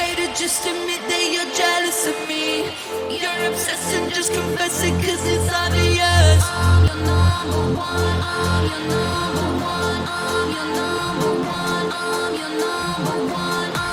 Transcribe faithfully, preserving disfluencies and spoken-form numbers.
afraid to just admit that you're jealous of me. You're obsessed and just confess it cause it's obvious. I'm your number one, I'm your number one, I'm your number one, I'm your number one.